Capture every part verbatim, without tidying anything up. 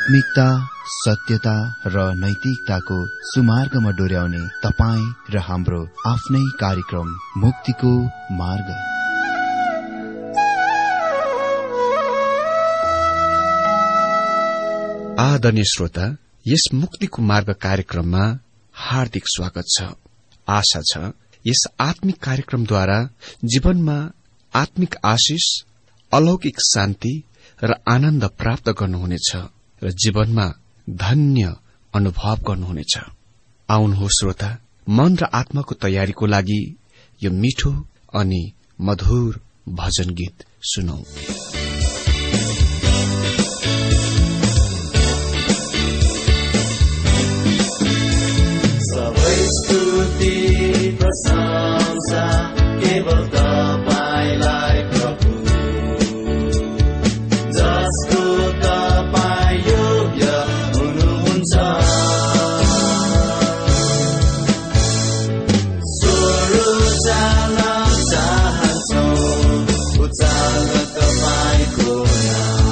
आत्मिकता, सत्यता र नैतिकताको सुमार्गमा डोर्याउने तपाईँ र हाम्रो आफ्नै कार्यक्रम मुक्तिको मार्ग। आदरणीय श्रोता, यस मुक्तिको मार्ग कार्यक्रममा हार्दिक स्वागत छ। आशा छ यस आत्मिक कार्यक्रमद्वारा जीवनमा आत्मिक आशिष, अलौकिक शान्ति र आनन्द प्राप्त गर्नुहुनेछ र जीवनमा धन्य अनुभव गर्नुहुनेछ। आउनुहोस् श्रोता, मन र आत्माको तयारीको लागि यो मिठो अनि मधुर भजन गीत सुनौ। सबै स्तुति प्रशंसा केवल तपाईलाई प्रभु, जसको तपाईँ योग्य हुनुहुन्छ। स्वरो जान चाहन्छौँ, उचाल तपाईँको नाम।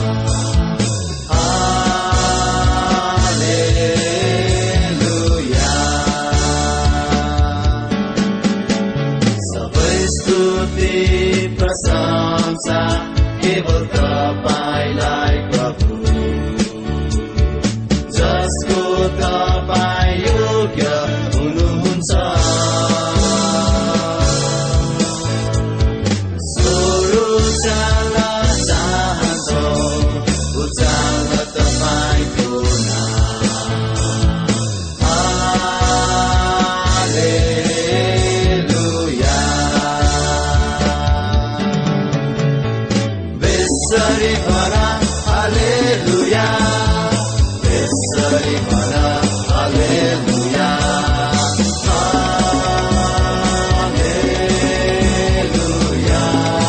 हालेलुया। सबै स्तुति प्रशंसा केवल तपाईलाई प्रभु, जसको तपाईँ योग्य हुनुहुन्छ। स्वरो चाल चाहन्छौँ, उचाल तपाईँको नाम। हालेलुया। बेसरी भरा हालेलुया, बेसरी भरा हालेलुया। हालेलुया।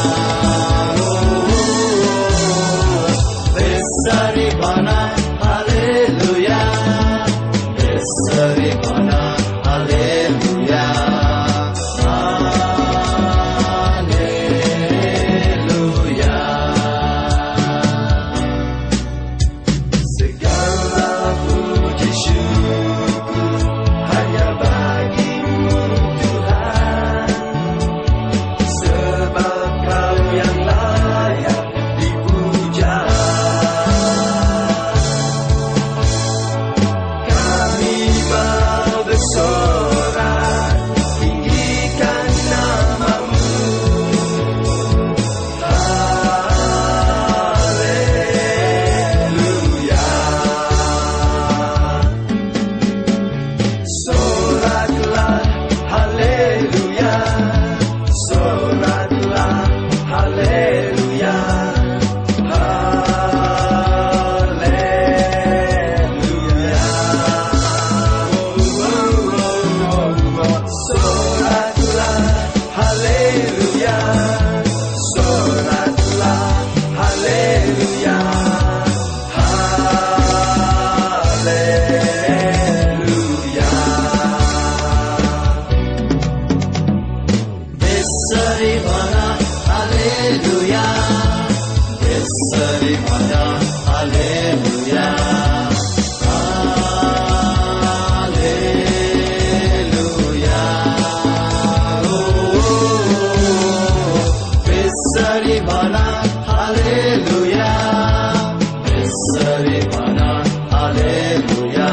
बेसरी भरा हालेलुया, बेसरी भरा हालेलुया। Segala puji syukur hanya bagimu Tuhan, sebab Kau yang layak dipuja. Kami mau bersorak tinggikan nama-Mu. Haleluya. Soraklah haleluya, soraklah haleluya. Haleluya. Soraklah haleluya, soraklah haleluya. Haleluya. Besari mana haleluya, besari mana haleluya. Haleluya. Besari mana haleluya, besari mana haleluya.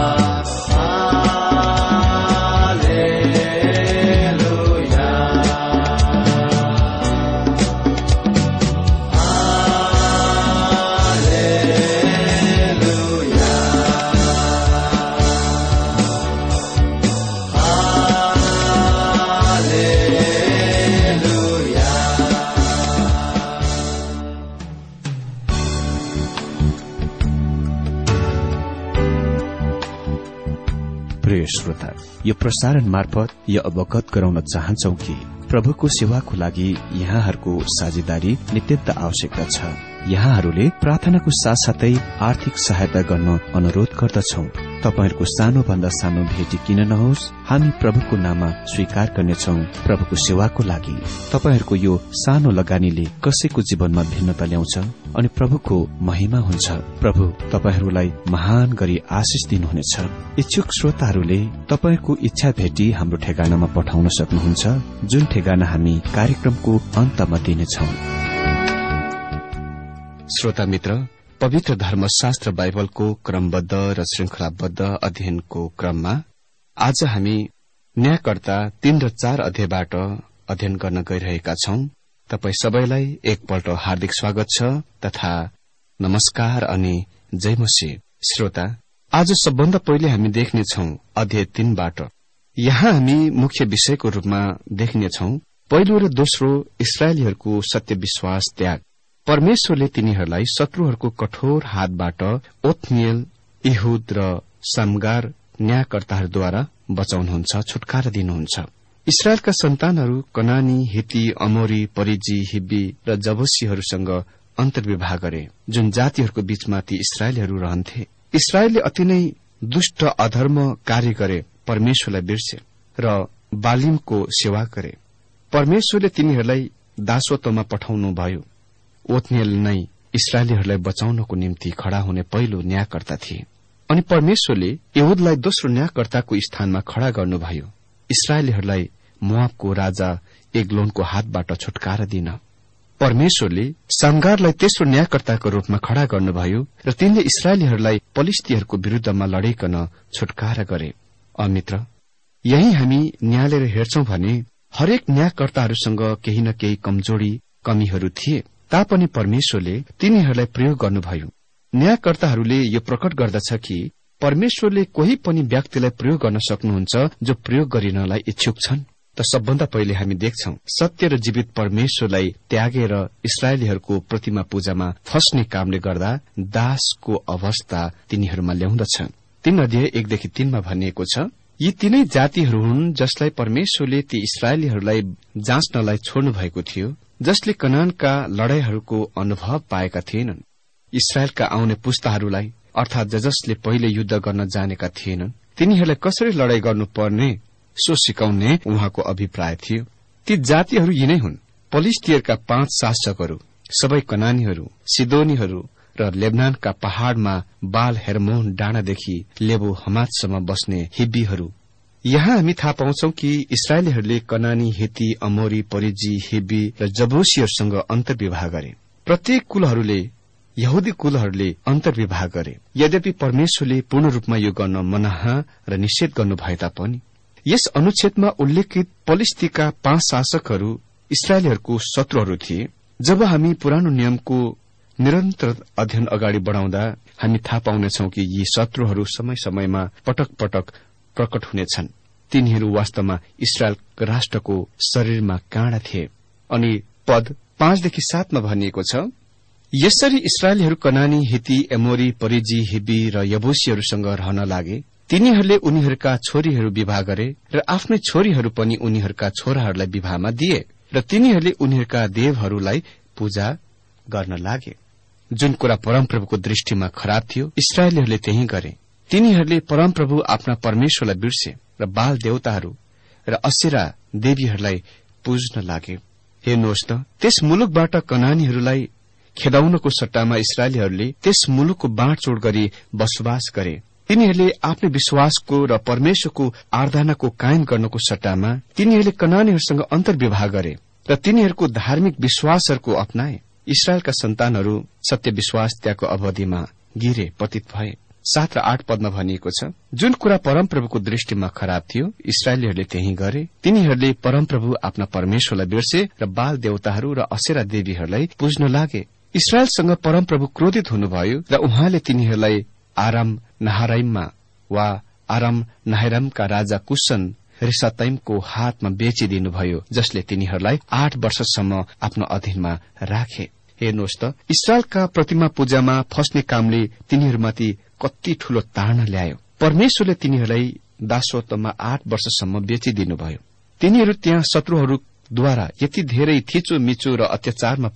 Haleluya. Haleluya. Haleluya. प्रिय श्रोता, यो प्रसारण मार्फत यो अवगत गराउन चाहन्छौ कि प्रभुको सेवाको लागि यहाँहरूको साझेदारी नित्यन्त आवश्यकता छ। यहाँहरूले प्रार्थनाको साथसाथै आर्थिक सहायता गर्न अनुरोध गर्दछौ। तपाईहरूको सानो भन्दा सानो भेटी किन नहोस्, हामी प्रभुको नाममा स्वीकार गर्नेछौ। प्रभुको सेवाको लागि तपाईहरूको यो सानो लगानीले कसैको जीवनमा भिन्नता ल्याउँछ अनि प्रभुको महिमा हुन्छ। प्रभु तपाईहरूलाई महान गरी आशिष दिनुहुनेछ। इच्छुक श्रोताहरूले तपाईको इच्छा भेटी हाम्रो ठेगानामा पठाउन सक्नुहुन्छ, जुन ठेगाना हामी कार्यक्रमको अन्तमा दिनेछौं। श्रोता मित्र, पवित्र धर्मशास्त्र बाइबलको क्रमबद्ध र श्रृंखलाबद्ध अध्ययनको क्रममा आज हामी न्यायकर्ता तीन र चार अध्यायबाट अध्ययन गर्न गइरहेका छौं। तपाई सबैलाई एकपल्ट हार्दिक स्वागत छ तथा नमस्कार अनि जय मसीह। श्रोता, आज सबभन्दा पहिले हामी देख्नेछौं अध्याय तीनबाट। यहाँ हामी मुख्य विषयको रूपमा देख्नेछौं पहिलो र दोस्रो इस्राएलीहरूको सत्य विश्वास त्याग। परमेश्वरले तिनीहरूलाई शत्रुहरूको कठोर हातबाट ओत्निएल, इहुद र समगार न्यायकर्ताहरूद्वारा बचाउनुहुन्छ, छुटकारा दिनुहुन्छ। इस्राएलका सन्तानहरू कनानी, हिती, अमोरी, परिजी, हिब्बी र जबुसीहरूसँग अन्तर्विवाह गरे, जुन जातिहरूको बीचमा ती इस्राएलीहरू रहन्थे। इस्राएलले अति नै दुष्ट अधर्म कार्य गरे, परमेश्वरलाई बिर्से र बालिमको सेवा गरे। परमेश्वरले तिनीहरूलाई दासत्वमा पठाउनुभयो। ओत्निएल नै इस्राएलीहरूलाई बचाउनको निम्ति खड़ा हुने पहिलो न्यायकर्ता थिए अनि परमेश्वरले यहुदलाई दोस्रो न्यायकर्ताको स्थानमा खड़ा गर्नुभयो, इस्राएलीहरूलाई मोआबको राजा एग्लोनको हातबाट छुटकारा दिन। परमेश्वरले समगारलाई तेस्रो न्यायकर्ताको रूपमा खड़ा गर्नुभयो र तिनले इस्राएलीहरूलाई पलिस्तीहरूको विरूद्धमा लडिकन छुटकारा गरे। अमित्र, यही हामी न्यायालय हेर्छौं भने हरेक न्यायकर्ताहरूसँग केही न केही कमजोरी, कमीहरू थिए, तापनि परमेश्वरले तिनीहरूलाई प्रयोग गर्नुभयो। न्यायकर्ताहरूले यो प्रकट गर्दछ कि परमेश्वरले कोही पनि व्यक्तिलाई प्रयोग गर्न सक्नुहुन्छ जो प्रयोग गरिनलाई इच्छुक छन्। त सबभन्दा पहिले हामी देख्छौं सत्य र जीवित परमेश्वरलाई त्यागेर इस्राएलीहरूको प्रतिमा पूजामा फस्ने कामले गर्दा दासको अवस्था तिनीहरूमा ल्याउँदछ। तीन अध्याय एकदेखि तीनमा भनिएको छ, यी तीनै जातिहरू हुन् जसलाई परमेश्वरले ती इस्राएलीहरूलाई जाँच्नलाई छोड्नु भएको थियो, जसले कनानका लडाईहरूको अनुभव पाएका थिएनन्। इस्राएलका आउने पुस्ताहरूलाई अर्थात ज जसले पहिले युद्ध गर्न जानेका थिएनन्, तिनीहरूलाई कसरी लडाई गर्नुपर्ने सो सिकाउने उहाँको अभिप्राय थियो। ती जातिहरू यिनै हुन्, पलिस्तीयरका पाँच शासकहरू, सबै कनानीहरू, सिदोनीहरू र लेबनानका पहाड़मा बाल हेर्मोन डाँडादेखि लेबो हमातसम्म बस्ने हिब्बीहरू। यहाँ हामी थाहा पाउँछौं कि इस्राएलीहरूले कनानी, हिती, अमोरी, परिजी, हिब्बी र जबुसीहरूसँग अन्तर्विवाह गरे। प्रत्येक कुलहरूले, यहुदी कुलहरूले अन्तर्विवाह गरे। यद्यपि परमेश्वरले पूर्ण रूपमा यो गर्न मनाहा र निषेध गर्नु भए तापनि यस अनुच्छेदमा उल्लेखित पलिस्तीका पाँच शासकहरू इस्राएलीहरूको शत्रुहरू थिए। जब हामी पुरानो नियमको निरन्तर अध्ययन अगाडि बढ़ाउँदा हामी थाहा पाउनेछौं कि यी शत्रुहरू समय समयमा पटक पटक प्रकट हुनेछन्। तिनीहरू वास्तवमा इस्राएल राष्ट्रको शरीरमा काँडा थिए। अनि पद पाँचदेखि सातमा भनिएको छ, यसरी इस्राएलीहरू कनानी, हिती, एमोरी, परिजी, हिब्बी र यबुसीहरूसँग रहन लागे। तिनीहरूले उनीहरूका छोरीहरू विवाह गरे र आफ्नै छोरीहरू पनि उनीहरूका छोराहरूलाई विवाहमा दिए र तिनीहरूले उनीहरूका देवहरूलाई पूजा गर्न लागे। जुन कुरा परमप्रभुको दृष्टिमा खराब थियो, इस्राएलीहरूले त्यही गरे। तिनीहरूले परमप्रभु आफ्ना परमेश्वरलाई बिर्से र बाल देवताहरू र असेरा देवीहरूलाई पूज्न लागे। हेर्नुहोस् त, त्यस मुलुकबाट कनानीहरूलाई खेदाउनको सट्टामा इस्राएलीहरूले त्यस मुलुकको बाँडचोड़ गरी बसोबास गरे। तिनीहरूले आफ्नै विश्वासको र परमेश्वरको आराधनाको कायम गर्नको सट्टामा तिनीहरूले कनानीहरूसँग अन्तर्विवाह गरे र तिनीहरूको धार्मिक विश्वासहरूको अपनाए। इस्राएलका सन्तानहरू सत्य विश्वास त्यागको अवधिमा गिरे, पतित भए। सात र आठ पदमा भनिएको छ, जुन कुरा परमप्रभुको दृष्टिमा खराब थियो, इस्राएलीहरूले त्यही गरे। तिनीहरूले परमप्रभु आफ्ना परमेश्वरलाई बिर्से र बाल देवताहरू र असेरा देवीहरूलाई पूज्न लागे। इस्राएलसँग परमप्रभु क्रोधित हुनुभयो र उहाँले तिनीहरूलाई आराम नहाराइममा वा आराम नहाराइमका राजा कुशन रिसातैमको हातमा बेचिदिनुभयो, जसले तिनीहरूलाई आठ वर्षसम्म आफ्नो अधीनमा राखे। हेर्नुहोस् त, इस्राएलका प्रतिमा पूजामा फस्ने कामले तिनीहरूमाथि कति ठूलो ताडना ल्यायो। परमेश्वरले तिनीहरूलाई दासत्वमा आठ वर्षसम्म बेचिदिनुभयो। तिनीहरू त्यहाँ शत्रुहरूद्वारा यति धेरै थिचो मिचो र अत्याचारमा परे।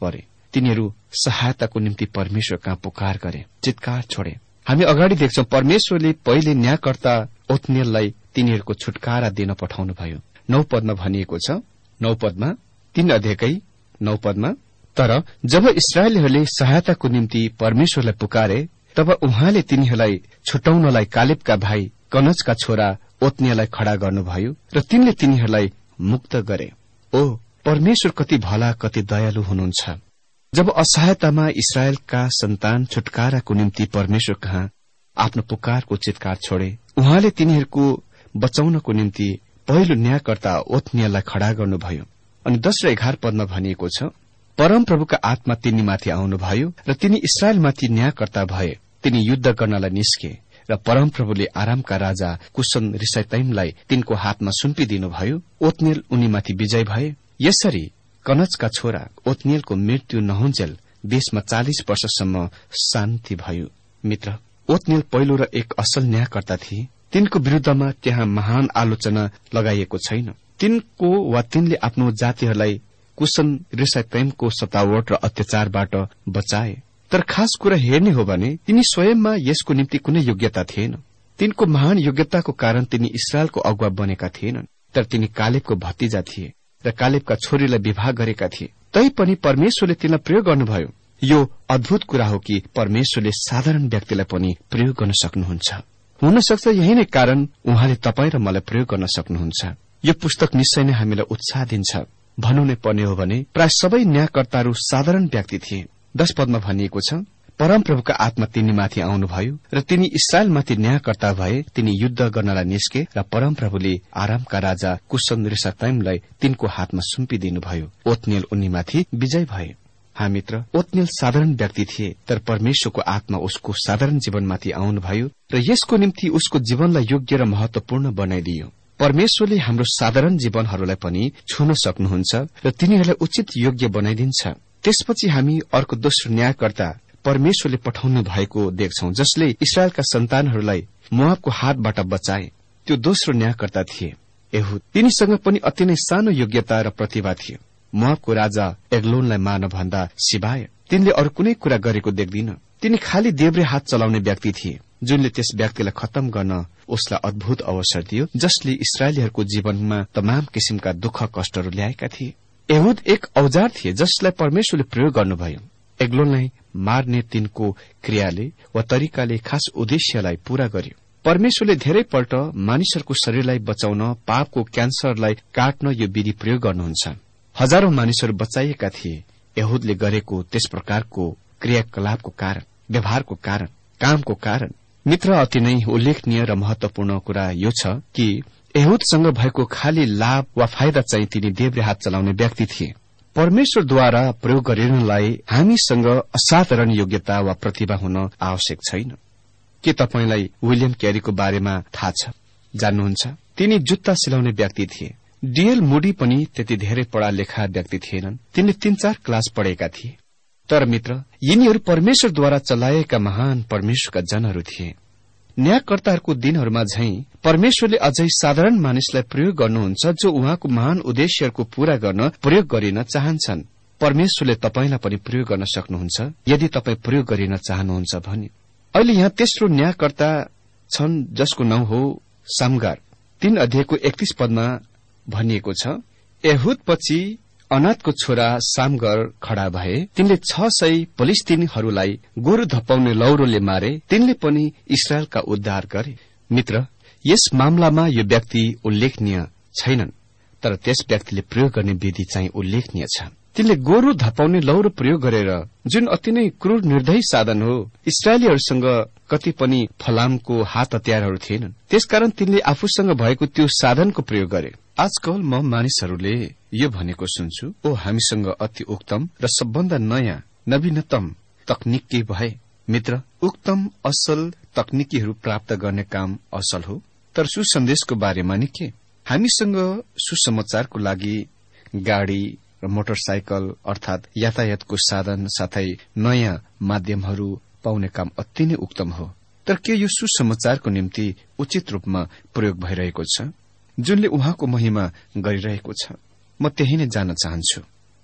तिनीहरू सहायताको निम्ति परमेश्वर कहाँ पुकार गरे, चित्कार छोडे। हामी अगाडि देख्छौं परमेश्वरले पहिले न्यायकर्ता ओत्निएललाई तिनीहरूको छुटकारा दिन पठाउनु भयो। नौ पदमा भनिएको छ, नौ पदमा तीन अध्यायकै नौ पदमा, तर जब इस्राएलीहरूले सहायताको निम्ति परमेश्वरलाई पुकारे तब उहाँले तिनीहरूलाई छुटाउनलाई कालेबका भाइ कनजका छोरा ओत्निएललाई खड़ा गर्नुभयो र तिनले तिनीहरूलाई मुक्त गरे। ओ परमेश्वर कति भला, कति दयालु हुनुहुन्छ। जब असहायतामा इस्राएलका सन्तान छुटकाराको निम्ति परमेश्वर कहाँ आफ्नो पुकारको चित्कार छोडे, उहाँले तिनीहरूको बचाउनको निम्ति पहिलो न्यायकर्ता ओत्निएललाई खड़ा गर्नुभयो। अनि दश र एघार पदमा भनिएको छ, परमप्रभुका आत्मा तिनीमाथि आउनुभयो र तिनी इस्राएलमाथि न्यायकर्ता भए। तिनी युद्ध गर्नलाई निस्के र परमप्रभुले आरामका राजा कुशन रिसाइतैमलाई तिनको हातमा सुम्पिदिनुभयो। ओत्निएल उनीमाथि विजय भए। यसरी कनजका छोरा ओत्निएलको मृत्यु नहुन्जेल देशमा चालिस वर्षसम्म शान्ति भयो। मित्र, ओत्निएल पहिलो र एक असल न्यायकर्ता थिए। तिनको विरूद्धमा त्यहाँ महान आलोचना लगाइएको छैन। तिनको वा तिनले आफ्नो जातिहरूलाई कुशन रिसाइतैमको सतावट र अत्याचारबाट बचाए। तर खास कुरा हेर्ने हो भने तिनी स्वयंमा यसको निम्ति कुनै योग्यता थिएन। तिनको महान योग्यताको कारण तिनी इस्राएलको अगुवा बनेका थिएनन्। तर तिनी कालेबको भतिजा थिए र कालेबका छोरीलाई विवाह गरेका थिए। तैपनि परमेश्वरले तिनलाई प्रयोग गर्नुभयो। यो अद्भुत कुरा हो कि परमेश्वरले साधारण व्यक्तिलाई पनि प्रयोग गर्न सक्नुहुन्छ। हुन सक्छ यही नै कारण उहाँले तपाई र मलाई प्रयोग गर्न सक्नुहुन्छ। यो पुस्तक निश्चय नै हामीलाई उत्साह दिन्छ। भन्नु नै पर्ने हो भने प्राय सबै न्यायकर्ताहरू साधारण व्यक्ति थिए। दश पदमा भनिएको छ, परमप्रभुका आत्मा तिनीमाथि आउनुभयो र तिनी इस्राएलमाथि न्यायकर्ता भए। तिनी युद्ध गर्नलाई निस्के र परमप्रभुले आरामका राजा कुशन रिसाइतैमलाई तिनको हातमा सुम्पिदिनुभयो। ओत्निएल उनीमाथि विजय भए। हाँ मित्र, ओत्निएल साधारण व्यक्ति थिए, तर परमेश्वरको आत्मा उसको साधारण जीवनमाथि आउनुभयो र यसको निम्ति उसको जीवनलाई योग्य र महत्वपूर्ण बनाइदियो। परमेश्वरले हाम्रो साधारण जीवनहरूलाई पनि छुन सक्नुहुन्छ र तिनीहरूलाई उचित योग्य बनाइदिन्छ। त्यसपछि हामी अर्को दोस्रो न्यायकर्ता परमेश्वरले पठाउनु भएको देख्छौं, जसले इस्राएलका सन्तानहरूलाई मोआबको हातबाट बचाए। त्यो दोस्रो न्यायकर्ता थिए एहुद। तिनीसँग पनि अति नै सानो योग्यता र प्रतिभा थियो। मोआबको राजा एग्लोनलाई मार्न भन्दा सिवाय तिनले अरू कुनै कुरा गरेको देख्दिन। तिनी खाली देब्रे हात चलाउने व्यक्ति थिए, जुनले त्यस व्यक्तिलाई खत्तम गर्न उसलाई अद्भुत अवसर दियो, जसले इस्राएलीहरूको जीवनमा तमाम किसिमका दुःख कष्टहरू ल्याएका थिए। एहुद एक औजार थिए जसलाई परमेश्वरले प्रयोग गर्नुभयो। एग्लोनलाई मार्ने तिनको क्रियाले वा तरिकाले खास उद्देश्यलाई पूरा गर्यो। परमेश्वरले धेरैपल्ट मानिसहरूको शरीरलाई बचाउन पापको क्यान्सरलाई काट्न यो विधि प्रयोग गर्नुहुन्छ। हजारौं मानिसहरू बचाइएका थिए एहुदले गरेको त्यस प्रकारको क्रियाकलापको कारण, व्यवहारको कारण, कामको कारण। मित्र, अति नै उल्लेखनीय र महत्वपूर्ण कुरा यो छ कि एहुदसँग भएको खाली लाभ वा फाइदा चाहिँ तिनी देब्रे हात चलाउने व्यक्ति थिए। परमेश्वरद्वारा प्रयोग गरिनलाई हामीसँग असाधारण योग्यता वा प्रतिभा हुन आवश्यक छैन। के तपाईंलाई विलियम क्यारीको बारेमा थाहा छ? जान्नुहुन्छ? तिनी जुत्ता सिलाउने व्यक्ति थिए। डीएल मुडी पनि त्यति धेरै पढा लेखा व्यक्ति थिएनन्। तिनले तीन चार क्लास पढेका थिए। तर मित्र, यिनीहरू परमेश्वरद्वारा चलाएका महान परमेश्वरका जनहरू थिए। न्यायकर्ताहरूको दिनहरूमा झैं परमेश्वरले अझै साधारण मानिसलाई प्रयोग गर्नुहुन्छ, जो उहाँको महान उद्देश्यहरूको पूरा गर्न प्रयोग गरिन चाहन्छन्। परमेश्वरले तपाईंलाई पनि प्रयोग गर्न सक्नुहुन्छ यदि तपाई प्रयोग गरिन चाहनुहुन्छ भने। अहिले यहाँ तेस्रो न्यायकर्ता छन् जसको नाउँ हो सामगार। तीन अध्यायको एकतीस पदमा भनिएको छ, एहुद पछि अनातको छोरा सामगर खड़ा भए। तिनले छ सय फलिस्तीनीहरूलाई गोरु धपाउने लौरोले मारे। तिनले पनि इस्राएलका उद्धार गरे। मित्र, यस मामलामा यो व्यक्ति उल्लेखनीय छैनन्, तर त्यस व्यक्तिले प्रयोग गर्ने विधि चाहिँ उल्लेखनीय छ। तिनले गोरु धपाउने लौरो प्रयोग गरेर, जुन अति नै क्रूर निर्दयी साधन हो। इस्राएलीहरूसँग कति पनि फलामको हात हतियारहरू थिएनन्, त्यसकारण तिनले आफूसँग भएको त्यो साधनको प्रयोग गरे। आजकल म मानिसहरूले यो भनेको सुन्छु, ओ हामीसँग अति उत्तम र सबभन्दा नयाँ नवीनतम तकनिकी भए। मित्र, उत्तम असल तकनिकीहरू प्राप्त गर्ने काम असल हो, तर सुसन्देशको बारेमा नि के? हामीसँग सुसमाचारको लागि गाड़ी र मोटरसाइकल अर्थात यातायातको साधन साथै नयाँ माध्यमहरू पाउने काम अति नै उत्तम हो। तर के यो सुसमाचारको निम्ति उचित रूपमा प्रयोग भइरहेको छ, जुनले उहाँको महिमा गरिरहेको छ? म त्यही नै जान्न चाहन्छु।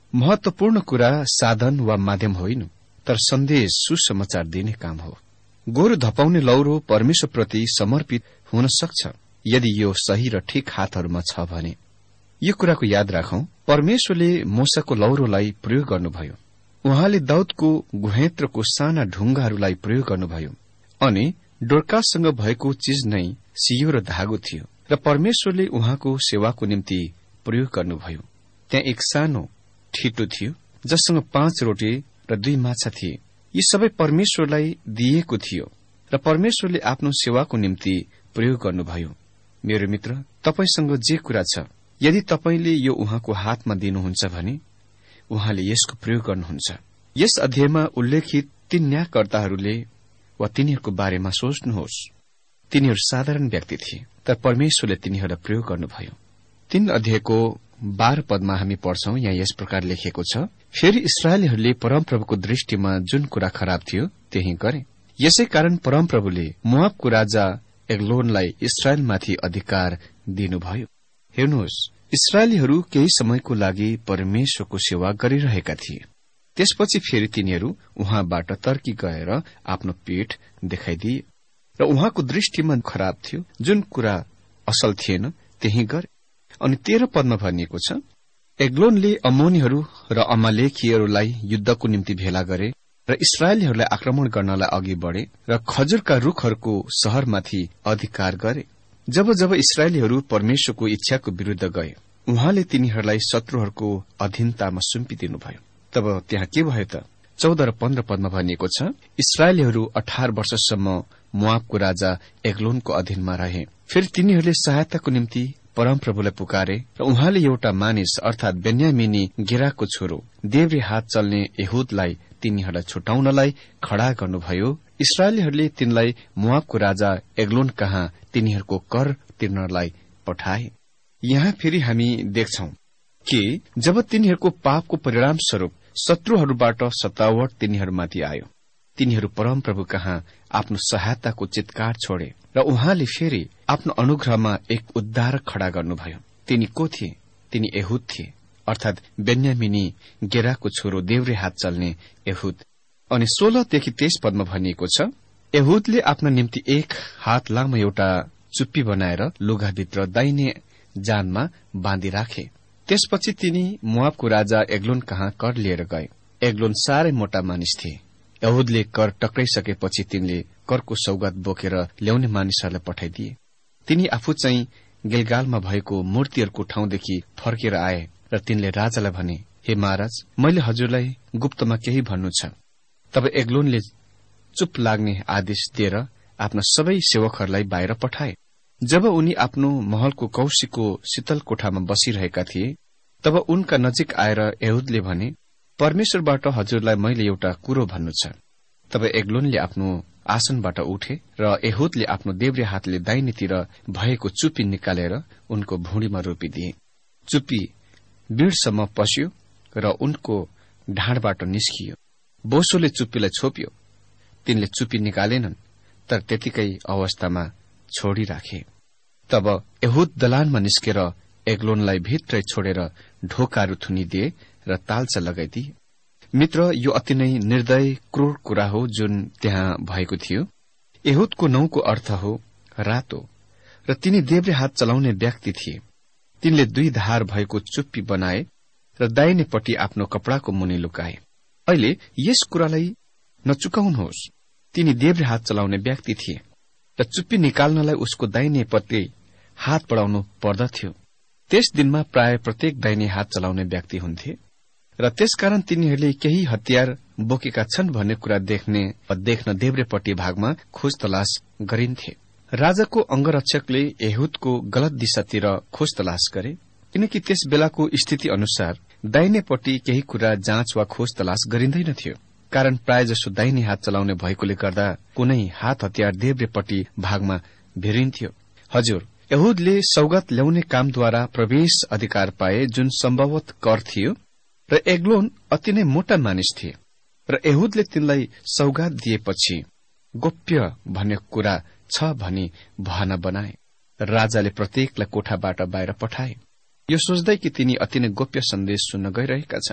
महत्वपूर्ण कुरा साधन वा माध्यम होइन, तर सन्देश सुसमाचार दिने काम हो। गोरु धपाउने लौरो परमेश्वरप्रति समर्पित हुन सक्छ यदि यो सही र ठिक हातहरूमा छ भने। यो कुराको याद राखौं, परमेश्वरले मूसाको लौरोलाई प्रयोग गर्नुभयो। उहाँले दाउदको गुहेत्रको साना ढुङ्गाहरूलाई प्रयोग गर्नुभयो अनि डोर्कासँग भएको चीज नै सियो र धागो थियो र परमेश्वरले उहाँको सेवाको निम्ति प्रयोग गर्नुभयो। त्यहाँ एक सानो ठिटो थियो जससँग पाँच रोटी र दुई माछा थिए। यी सबै परमेश्वरलाई दिएको थियो र परमेश्वरले आफ्नो सेवाको निम्ति प्रयोग गर्नुभयो। मेरो मित्र, तपाईसँग जे कुरा छ, यदि तपाईले यो उहाँको हातमा दिनुहुन्छ भने उहाँले यसको प्रयोग गर्नुहुन्छ। यस अध्यायमा उल्लेखित तीन न्यायकर्ताहरूले वा तिनीहरूको बारेमा सोच्नुहोस्। तिनीहरू साधारण व्यक्ति थिए, तर परमेश्वरले तिनीहरूलाई प्रयोग गर्नुभयो। तीन अध्यायको बाह्र पदमा हामी पढ्छौं। यहाँ यस प्रकार लेखिएको छ, फेरि इस्राएलीहरूले परमप्रभुको दृष्टिमा जुन कुरा खराब थियो त्यही गरे। यसै कारण परमप्रभुले मोआबको राजा एग्लोनलाई इस्राएलमाथि अधिकार दिनुभयो। हेर्नुहोस्, इस्राएलीहरू केही समयको लागि परमेश्वरको सेवा गरिरहेका थिए। त्यसपछि फेरि तिनीहरू उहाँबाट तर्की गएर आफ्नो पीठ देखाइदिए र उहाँको दृष्टिमा खराब थियो जुन कुरा असल थिएन त्यही गरे। अनि तेह्र पदमा भनिएको छ, एग्लोनले अम्मोनीहरू र अमालेकीहरूलाई युद्धको निम्ति भेला गरे र इस्राएलीहरूलाई आक्रमण गर्नलाई अघि बढ़े र खजुरका रूखहरूको शहरमाथि अधिकार गरे। जब जब इस्राएलीहरू परमेश्वरको इच्छाको विरूद्ध गए, उहाँले तिनीहरूलाई शत्रुहरूको अधीनतामा सुम्पिदिनुभयो। तब त्यहाँ के भयो त? चौध र पन्ध्र पदमा भनिएको छ, इस्राएलीहरू अठार वर्षसम्म मोआबको राजा एग्लोनको अधीनमा रहे। फेरि तिनीहरूले सहायताको निम्ति परमप्रभुलाई पुकारे र उहाँले एउटा मानिस अर्थात बेन्यामिनी गेराको छोरो देब्रे हात चल्ने एहुदलाई तिनीहरूलाई छुटाउनलाई खड़ा गर्नुभयो। इस्राएलीहरूले तिनलाई मोआबको राजा एग्लोन कहाँ तिनीहरूको कर तिर्नलाई पठाए। यहाँ फेरि हामी देख्छौं कि जब तिनीहरूको पापको परिणाम स्वरूप शत्रुहरूबाट सतावट तिनीहरूमाथि आयो, तिनीहरू परमप्रभु कहाँ आफ्नो सहायताको चित्कार छोडे र उहाँले फेरि आफ्नो अनुग्रहमा एक उद्धार खड़ा गर्नुभयो। तिनी को थिए? तिनी एहुद थिए, अर्थात बेन्यामिनी गेराको छोरो देब्रे हात चल्ने एहुद। अनि सोह्रदेखि तेइस पदमा भनिएको छ, एहुदले आफ्ना निम्ति एक हात लामो एउटा चुप्पी बनाएर लुगाभित्र दाहिने जानमा बाँधी राखे। त्यसपछि तिनी मोआबको राजा एग्लोन कहाँ कर लिएर गए। एग्लोन साह्रै मोटा मानिस थिए। एहुदले कर टक्राइसकेपछि तिनले करको सौगात बोकेर ल्याउने मानिसहरूलाई पठाइदिए। तिनी आफू चाहिँ गिलगालमा भएको मूर्तिहरूको ठाउँदेखि फर्केर आए र तिनले राजालाई भने, हे महाराज, मैले हजुरलाई गुप्तमा केही भन्नु छ। तब एग्लोनले चुप लाग्ने आदेश दिएर आफ्ना सबै सेवकहरूलाई बाहिर पठाए। जब उनी आफ्नो महलको कौशीको शीतल कोठामा बसिरहेका थिए, तब उनका नजिक आएर एहुदले भने, परमेश्वरबाट हजुरलाई मैले एउटा कुरो भन्नु छ। तब एग्लोनले आफ्नो आसनबाट उठे र एहुदले आफ्नो देब्रे हातले दाहिनेतिर भएको चुप्पी निकालेर उनको भुँडीमा रोपिदिए। चुप्पी बीडसम्म पस्यो र उनको ढाडबाट निस्कियो। बोसोले चुप्पीलाई छोप्यो। तिनले चुप्पी निकालेनन्, तर त्यतिकै अवस्थामा छोडिराखे। तब एहुद दलानमा निस्केर एग्लोनलाई भित्रै छोडेर ढोकाहरू थुनिदिए र तालचा लगाइदिए। मित्र, यो अति नै निर्दय क्रूर कुरा हो जुन त्यहाँ भएको थियो। एहुदको नाउँको अर्थ हो रातो र तिनी देब्रे हात चलाउने व्यक्ति थिए। तिनले दुई धार भएको चुप्पी बनाए र दाहिनेपट्टि आफ्नो कपड़ाको मुनि लुकाए। अहिले यस कुरालाई नचुकाउनुहोस्। तिनी देब्रे हात चलाउने व्यक्ति थिए र चुप्पी निकाल्नलाई उसको दाहिनेपट्टि हात बढाउनु पर्दथ्यो। त्यस दिनमा प्राय प्रत्येक दाहिने हात चलाउने व्यक्ति हुन्थे र त्यसकारण तिनीहरूले केही हतियार बोकेका छन् भन्ने कुरा देख्ने देख्न देब्रेपट्टि भागमा खोज तलास गरिन्थे। राजाको अंगरक्षकले एहुदको गलत दिशातिर खोज तलास गरे, किनकि त्यस बेलाको स्थिति अनुसार दाहिनेपट्टि केही कुरा जाँच वा खोज तलास गरिँदैनथ्यो। कारण प्रायजसो दाहिने हात चलाउने भएकोले गर्दा कुनै हात हतियार देब्रेपट्टि भागमा भिरिन्थ्यो। हजुर, एहुदले सौगात ल्याउने कामद्वारा प्रवेश अधिकार पाए, जुन सम्भवत कर थियो, र एग्लोन अति नै मोटा मानिस थिए र एहुदले तिनलाई सौगात दिएपछि गोप्य भन्ने कुरा छ भनी बहाना बनाए। राजाले प्रत्येकलाई कोठाबाट बाहिर पठाए, यो सोच्दै कि तिनी अति नै गोप्य सन्देश सुन्न गइरहेका छन्।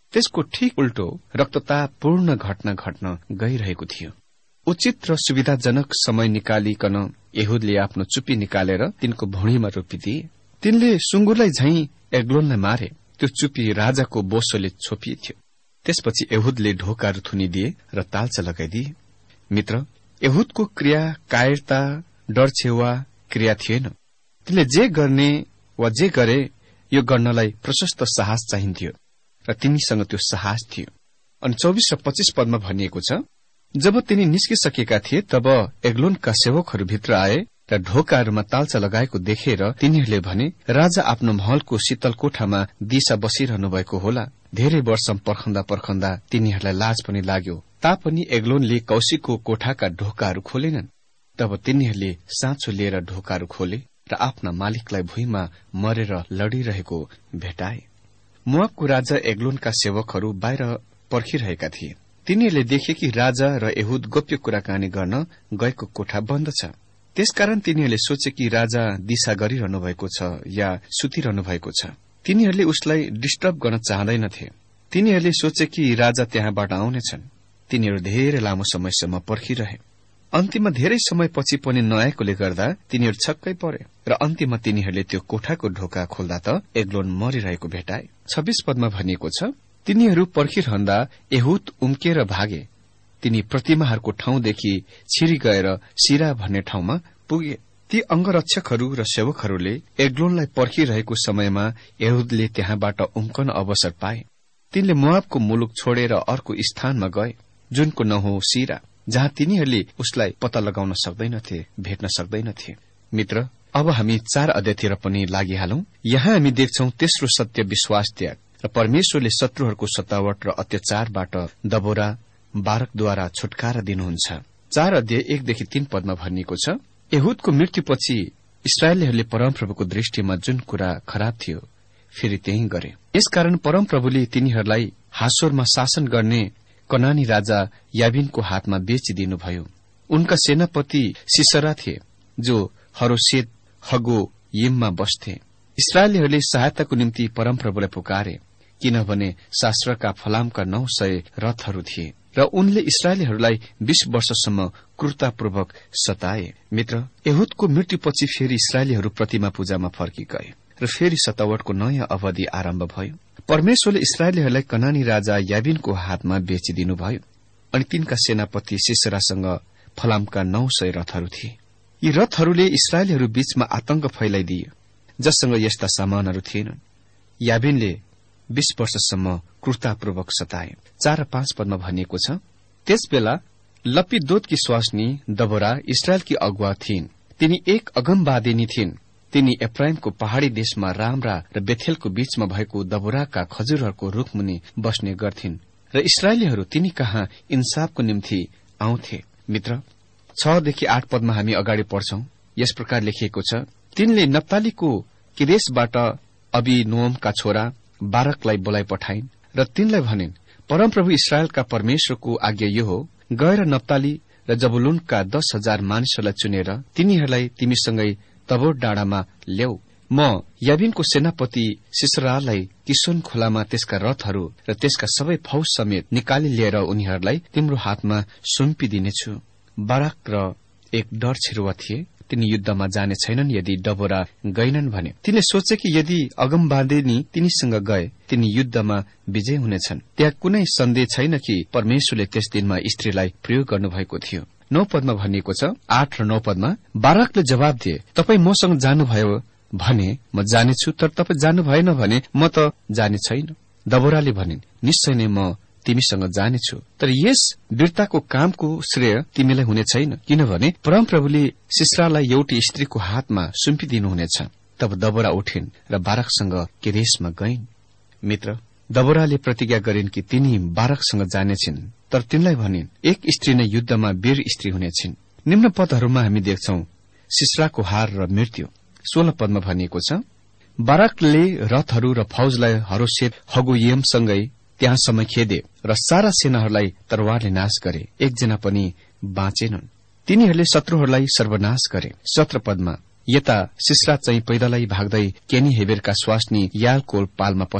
त्यसको ठीक उल्टो रक्ततापूर्ण घटना घट्न गइरहेको थियो। उचित र सुविधाजनक समय निकालिकन यहूदले आफ्नो चुप्पी निकालेर तिनको भुँडीमा रोपिदिए। तिनले सुँगुरलाई झैं एग्लोनलाई मारे। त्यो चुप्पी राजाको बोसोले छोपिएको थियो। त्यसपछि यहूदले ढोकाहरू थुनिदिए र तालचा लगाइदिए। मित्र, यहूदको क्रिया कायरता, डर छेवा क्रिया थिएन। तिनले जे गर्ने वा जे गरे यो गर्नलाई प्रशस्त साहस चाहिन्थ्यो र तिनीसँग त्यो साहस थियो। अनि चौबिस र पच्चीस पदमा भनिएको छ, जब तिनी निस्किसकेका थिए तब एग्लोनका सेवकहरू भित्र आए र ढोकाहरूमा तालचा लगाएको देखेर तिनीहरूले भने, राजा आफ्नो महलको शीतल कोठामा दिशा बसिरहनु भएको होला। धेरै वर्ष पर्खन्दा पर्खन्दा तिनीहरूलाई लाज पनि लाग्यो। तापनि एग्लोनले कौशिकको कोठाका ढोकाहरू खोलेनन्। तब तिनीहरूले साँचो लिएर ढोकाहरू खोले र आफ्ना मालिकलाई भुइँमा मरेर लडिरहेको भेटाए। मोआबको राजा एग्लोनका सेवकहरू बाहिर पर्खिरहेका थिए। तिनीहरूले देखे कि राजा र यहूद गोप्य कुराकानी गर्न गएको कोठा बन्द छ। त्यसकारण तिनीहरूले सोचे कि राजा दिशा गरिरहनु भएको छ या सुतिरहनु भएको छ। तिनीहरूले उसलाई डिस्टर्ब गर्न चाहँदैनथे। तिनीहरूले सोचे कि राजा त्यहाँबाट आउनेछन्। तिनीहरू धेरै लामो समयसम्म पर्खिरहे। अन्तिममा धेरै समयपछि पनि नआएकोले गर्दा तिनीहरू छक्कै परे र अन्तिममा तिनीहरूले त्यो कोठाको ढोका खोल्दा त एग्लोन मरिरहेको भेटाए। छब्बीस पदमा भनिएको छ, तिनीहरू पर्खिरहँदा यहूद उम्केर भागे। तिनी प्रतिमाहरूको ठाउँदेखि छिरी गएर सिरा भन्ने ठाउँमा पुगे। ती अंगरक्षकहरू र सेवकहरूले एग्लोनलाई पर्खिरहेको समयमा यहूदले त्यहाँबाट उम्कन अवसर पाए। तिनले मोआबको मुलुक छोडेर अर्को स्थानमा गए, जुनको नाउँ हो सिरा, जहाँ तिनीहरूले उसलाई पत्ता लगाउन सक्दैनथे, भेट्न सक्दैनथे। मित्र, अब हामी चार अध्यायतिर पनि लागिहालौं। यहाँ हामी देख्छौं तेस्रो सत्य विश्वास त्याग र परमेश्वरले शत्रुहरूको सतावट र अत्याचारबाट दबोरा बारकद्वारा छुटकारा दिनुहुन्छ। चार अध्याय एकदेखि तीन पदमा भनिएको छ, यहूदको मृत्युपछि इस्राएलीहरूले परमप्रभुको दृष्टिमा जुन कुरा खराब थियो फेरि त्यही गरे। यसकारण परमप्रभुले तिनीहरूलाई हासोरमा शासन गर्ने कनानी राजा याबिनको हातमा बेचिदिनुभयो। उनका सेनापति सिसरा थिए, जो हरोसेत हगो यिममा बस्थे। इस्राएलीहरूले सहायताको निम्ति परमप्रभुलाई पुकारे, किनभने शास्त्रका फलामका नौ सय रथहरू थिए र उनले इस्राएलीहरूलाई बीस वर्षसम्म क्रूरतापूर्वक सताए। मित्र, यहूदको मृत्युपछि फेरि इस्राएलीहरू प्रतिमा पूजामा फर्की गए र फेरि सतावटको नयाँ अवधि आरम्भ भयो। परमेश्वरले इस्राएलीहरूलाई कनानी राजा याबिनको हातमा बेचिदिनुभयो अनि तिनका सेनापति सिसरासँग फलामका नौ सय रथहरू थिए। यी रथहरूले इस्राएलीहरू बीचमा आतंक फैलाइदिए, जससँग यस्ता सामानहरू थिएनन्। याबिनले बीस वर्षसम्म क्रूरतापूर्वक सताए। चार पाँच पदमा भनिएको छ, त्यसबेला लपिदोतकी स्वास्नी दबोरा इस्राएलकी अगुवा थिइन्। तिनी एक अगमवादिनी थिइन्। तिनी एफ्राइमको पहाड़ी देशमा रामरा र बेथेलको बीचमा भएको दबोराका खजुरहरूको रूखमुनि बस्ने गर्थिन् र इस्राएलीहरू तिनी कहाँ इन्साफको निम्ति आउँथे। मित्र, छदेखि आठ पदमा हामी अगाडि पढ्छौं। यस प्रकार लेखिएको छ, तिनले नप्तालीको किदेशबाट अबिनोअमका छोरा बारकलाई बोलाइ पठाइन् र तिनलाई भनिन्, परमप्रभु इस्राएलका परमेश्वरको आज्ञा यो हो, गएर नप्ताली र जबुलुनका दस हजार मानिसहरूलाई चुनेर तिनीहरूलाई तिमीसँगै तबोर डाँडामा ल्याऊ। म याबिनको सेनापति सिसरालाई किसोन खोलामा त्यसका रथहरू र त्यसका सबै फौज समेत निकाली लिएर उनीहरूलाई तिम्रो हातमा सुम्पिदिनेछु। बाराक र एक डर छिरुवा थिए, तिनी युद्धमा जाने छैनन् यदि डबोरा गएनन् भने। तिनले सोचे कि यदि अगमवादिनी तिनीसँग गए तिनी युद्धमा विजय हुनेछन्। त्यहाँ कुनै सन्देह छैन कि परमेश्वरले त्यस दिनमा स्त्रीलाई प्रयोग गर्नुभएको थियो। नौ पदमा भनिएको छ, आठ र नौ पदमा बाराकले जवाब दिए, तपाई मसँग जानुभयो भने म जानेछु, तर तपाई जानु भएन भने म त जाने छैन। दबोराले भनिन्, निश्चय नै म तिमीसँग जानेछु, तर यस वीरताको कामको श्रेय तिमीलाई हुने छैन, किनभने परमप्रभुले सिसरालाई एउटी स्त्रीको हातमा सुम्पिदिनुहुनेछ। तब दबोरा उठिन् र बाराकसँग केदेशमा गइन्। मित्र, दबोराले प्रतिज्ञा गरिन् कि तिनी बाराकसँग जानेछिन्, तर तिनलाई भनिन्, एक स्त्री नै युद्धमा वीर स्त्री हुनेछिन्। निम्न पदहरूमा हामी देख्छौं सिसराको हार र मृत्यु। सोह्र पदमा भनिएको छ, बाराकले रथहरू र फौजलाई हरोसेत हगोयमसँगै त्यहाँसम्म खेदे र सारा सेनाहरूलाई तरवारले नाश गरे, एकजना पनि बाँचेनन्। तिनीहरूले शत्रुहरूलाई सर्वनाश गरे। सत्र पदमा यता सिसरा चाहिँ पैदलै भाग्दै केनी हेबेरका स्वास्नी यालको पालमा पसे।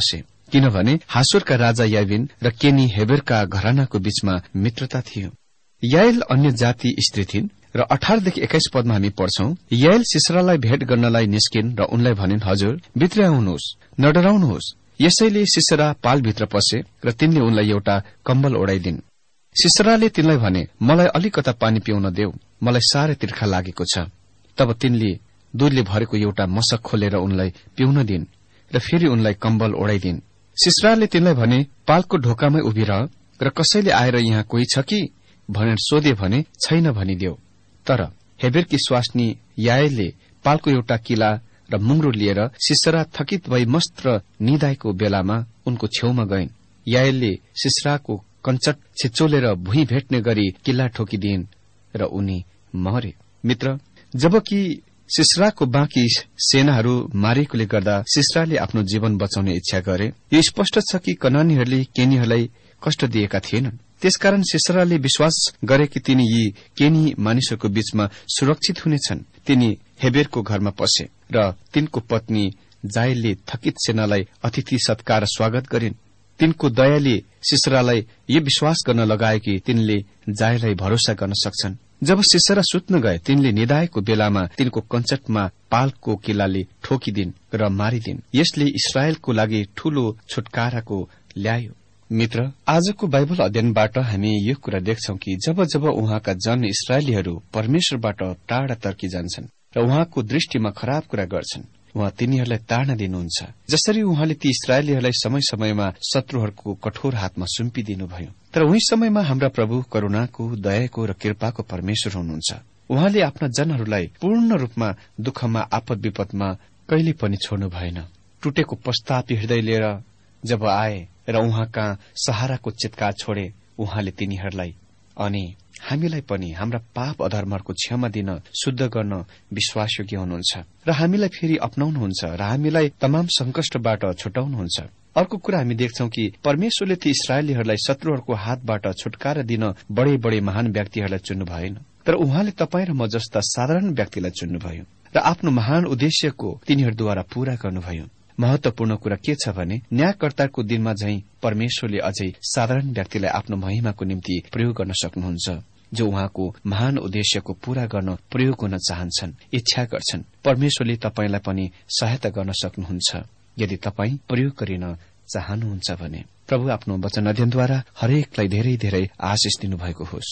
किनभने हासोरका राजा याबिन र केनी हेबेरका घरानाको बीचमा मित्रता थियो। याएल अन्य जाति स्त्री थिइन् र अठारदेखि एक्काइस पदमा हामी पढ्छौं, याएल सिसरालाई भेट गर्नलाई निस्किन् र उनलाई भनिन्, हजुर भित्र आउनुहोस्, न डराउनुहोस्। यसैले सिसरा पालभित्र पसे र तिनले उनलाई एउटा कम्बल ओढाइदिन्। सिसराले तिनलाई भने, मलाई अलिकता पानी पिउन देऊ, मलाई साह्रै तिर्खा लागेको छ। तब तिनले दूधले भरेको एउटा मशक खोलेर उनलाई पिउन दिन् र फेरि उनलाई कम्बल ओढाइदिन्। सिसराले तिनलाई भने, पालको ढोकामै उभिरह र कसैले आएर यहाँ कोही छ कि भनेर सोधे भने छैन भनिदेऊ। तर हेबेरकी स्वास्नी याएलले पालको एउटा किला र मुङ्ग्रो लिएर सिसरा थकित भई मस्त निदाएको बेलामा उनको छेउमा गइन्। याएलले सिसराको कञ्चट छिचोलेर भुइँ भेट्ने गरी किल्ला ठोकिदिइन् र उनी मरे। मित्र, जबकि सिसराको बाँकी सेनाहरू मारिएकोले गर्दा सिसराले आफ्नो जीवन बचाउने इच्छा गरे, यो स्पष्ट छ कि कनानीहरूले केनीहरूलाई कष्ट दिएका थिएनन्। त्यसकारण सिसराले विश्वास गरे कि तिनी यी केनी मानिसहरूको बीचमा सुरक्षित हुनेछन्। तिनी हेबेरको घरमा पसे र तिनको पत्नी जायलले थकित सेनालाई अतिथि सत्कार स्वागत गरिन्। तिनको दयाले सिसरालाई यो विश्वास गर्न लगाए कि तिनले जायललाई भरोसा गर्न सक्छन्। जब सिसरा सुत्न गए, तिनले निदाएको बेलामा तिनको कञ्चटमा पालको किल्लाले ठोकिदिन् र मारिदिन्। यसले इस्राएलको लागि ठूलो छुटकाराको ल्यायो। मित्र, आजको बाइबल अध्ययनबाट हामी यो कुरा देख्छौं कि जब जब उहाँका जन इस्राएलीहरू परमेश्वरबाट टाढा तर्की जान्छन् र उहाँको दृष्टिमा खराब कुरा गर्छन्, उहाँ तिनीहरूलाई ताड्न दिनुहुन्छ। जसरी उहाँले ती इस्राएलीहरूलाई समय समयमा शत्रुहरूको कठोर हातमा सुम्पिदिनुभयो। तर उही समयमा हाम्रा प्रभु करूणाको, दयाको र कृपाको परमेश्वर हुनुहुन्छ। उहाँले आफ्ना जनहरूलाई पूर्ण रूपमा दुःखमा, आपद विपदमा कहिले पनि छोड्नु भएन। टुटेको पश्चातापी हृदय लिएर जब आए र उहाँका सहाराको चित्कार छोडे, उहाँले तिनीहरूलाई अनि हामीलाई पनि हाम्रा पाप अधर्महरूको क्षमा दिन, शुद्ध गर्न विश्वासयोग्य हुनुहुन्छ र हामीलाई फेरि अपनाउनुहुन्छ र हामीलाई तमाम संकष्टबाट छुटाउनुहुन्छ। अर्को कुरा हामी देख्छौं कि परमेश्वरले ती इस्राएलीहरूलाई शत्रुहरूको हातबाट छुटकारा दिन बडे बडे महान व्यक्तिहरूलाई चुन्नु भएन, तर उहाँले तपाई र म जस्ता साधारण व्यक्तिलाई चुन्नुभयो र आफ्नो महान उद्देश्यको तिनीहरूद्वारा पूरा गर्नुभयो। महत्वपूर्ण कुरा के छ भने, न्यायकर्ताको दिनमा झैं परमेश्वरले अझै साधारण व्यक्तिलाई आफ्नो महिमाको निम्ति प्रयोग गर्न सक्नुहुन्छ, जो उहाँको महान उद्देश्यको पूरा गर्न प्रयोग गर्न चाहन्छन्, इच्छा गर्छन्। परमेश्वरले तपाईलाई पनि सहायता गर्न सक्नुहुन्छ यदि तपाई प्रयोग गरिन चाहनुहुन्छ भने। प्रभु आफ्नो वचन अध्ययनद्वारा हरेकलाई धेरै धेरै आशिष दिनुभएको होस्।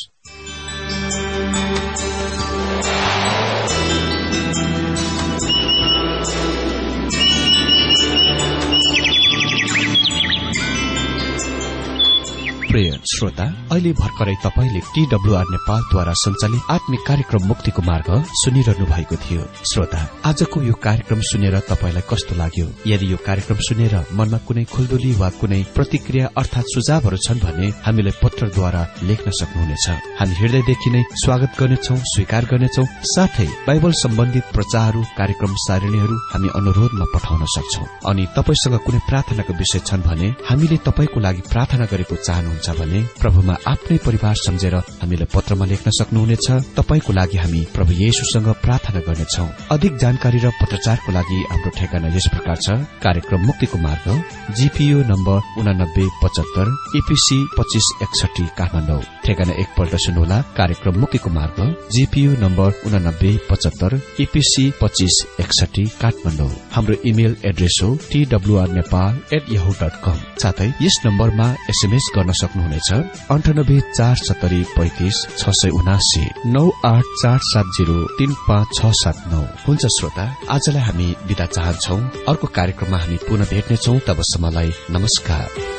प्रिय श्रोता, अहिले भर्खरै तपाईले टीडब्ल्यूआर नेपालद्वारा सञ्चालित आत्मिक कार्यक्रम मुक्तिको मार्ग सुनिरहनु भएको थियो। श्रोता, आजको यो कार्यक्रम सुनेर तपाईलाई कस्तो लाग्यो? यदि यो कार्यक्रम सुनेर मनमा कुनै खुल्दुली वा कुनै प्रतिक्रिया अर्थात सुझावहरू छन् भने हामीलाई पत्रद्वारा लेख्न सक्नुहुनेछ। हामी हृदयदेखि नै स्वागत गर्नेछौं, स्वीकार गर्नेछौं। साथै बाइबल सम्बन्धित प्रचारहरू, कार्यक्रम सारणीहरू हामी अनुरोधमा पठाउन सक्छौं। अनि तपाईसँग कुनै प्रार्थनाको विषय छन् भने हामीले तपाईको लागि प्रार्थना गरेको चाहनुहुन्छ भने प्रभुमा आफ्नै परिवार सम्झेर हामीलाई पत्रमा लेख्न सक्नुहुनेछ। तपाईको लागि हामी प्रभु येशूसँग प्रार्थना गर्नेछौं। अधिक जानकारी र पत्रचारको लागि हाम्रो ठेगाना यस प्रकार छ। कार्यक्रम मुक्तिको मार्ग, जीपीओ नम्बर उनानब्बे पचहत्तर, ईपीसी पच्चीस एकसठी, काठमाडौँ। ठेगाना एकपल्ट सुन्नुहोला। कार्यक्रम मुक्तिको मार्ग, जीपीओ नम्बर उनानब्बे पचहत्तर, ईपीसी पच्चीस एकसठी, काठमाडौँ। हाम्रो इमेल एड्रेस हो TWR Nepal at Yahoo dot com. साथै यस नम्बरमा एसएमएस गर्न सक्नुहुनेछ अन्ठानब्बे चार सत्तरी पैंतिस छ सय उनासी नौ आठ चार सात जीरो तीन पाँच छ सात नौ। हुन्छ श्रोता, आजलाई हामी बिदा चाहन्छौ। अर्को कार्यक्रममा हामी पुनः भेट्नेछौ। तबसम्मलाई नमस्कार।